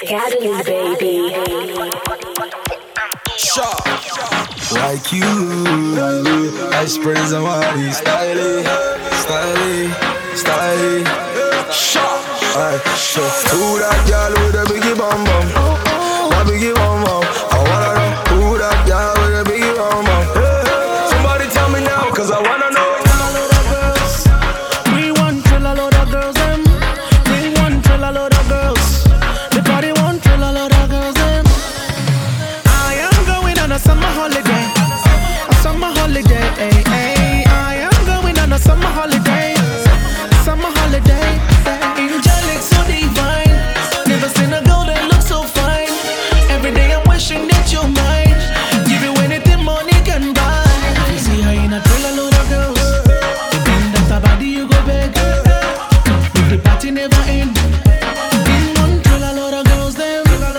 Scatterly, baby. Sharp. Like you, I spray somebody styling, styling. Sharp. So who that girl with a biggie bum bum? That biggie bum bum. I wanna know who that girl with a biggie bum bum. Somebody tell me now, 'cause I wanna know. We want trill a load of girls, them. We want trill a load of girls. The party want trill a load of girls, them. I am going on a summer holiday. A summer holiday, I am going on a summer holiday. Summer holiday, angelic, so divine. Never seen a girl that looks so fine. Every day I'm wishing that you're mine. Give you anything money can buy. You see how you not trill a load of girls. The thing that a body you go beg. If the party never end. In one trill a load of girls, them.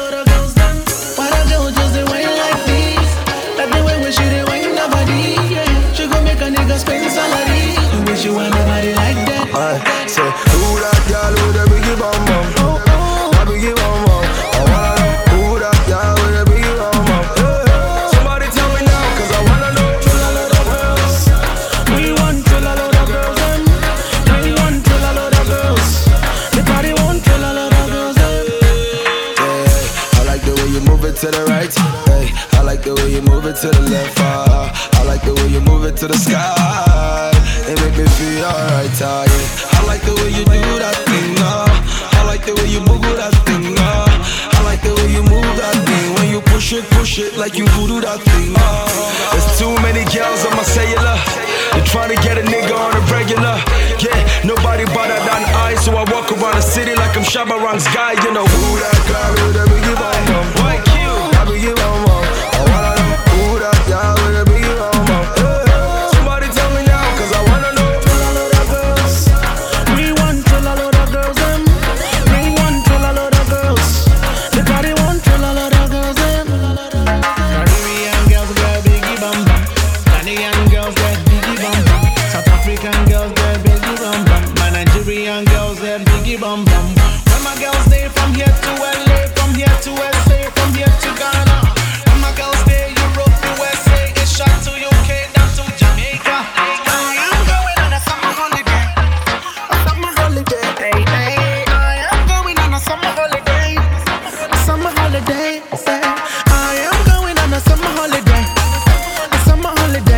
Why the girl just they wine like this? That the way when she they wine nobody. Yeah, she gon' make a nigga spend salary. You wish you want nobody like that. Say who that girl with a biggie bum bum? That biggie bum bum. I wanna know who that girl with a biggie bum bum. Somebody tell me now, 'cause I wanna know. Trill a load of girls. We want trill a load of girls, them. We want trill a load of girls. The party want trill a load of girls, them. Yeah, I like the way you move it to the right. Hey, I like the way you move it to the left. I like the way you move it to the sky. It make me feel alright, yeah. I like the way you do that thing, I like the way you move that thing, I like the way you move that thing. When you push it like you voodoo that thing, There's too many girls on my cellular. They're trying to get a nigga on a regular. Yeah, nobody better than I, so I walk around the city like I'm Shabba Ranks guy. You know who that girl with a biggie bum bum? Like you, that biggie bum bum. I wanna know who that girl with a biggie bum bum. Somebody tell me now, 'cause I wanna know. Trill a load of girls. We want trill a load of girls, them. We want trill a load of girls. The party want trill a load of girls, them. Caribbean girls got biggie bum bum. Ghanaian girls got biggie bum bum. South African girls got biggie bum bum. My Nigerian girls got biggie bum bum. When my girls stay from here to LA, from here to SA, from here to Ghana. When my girls stay Europe, USA, it's shot to UK, down to Jamaica. I am going on a summer holiday. A summer holiday, I am going on a summer holiday. A summer holiday, I am going on a summer holiday. A summer holiday,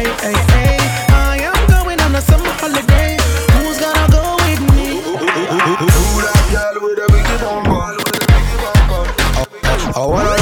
I am going on a summer holiday. Who's gonna go with me? Who that girl with a biggie bum bum? I wanna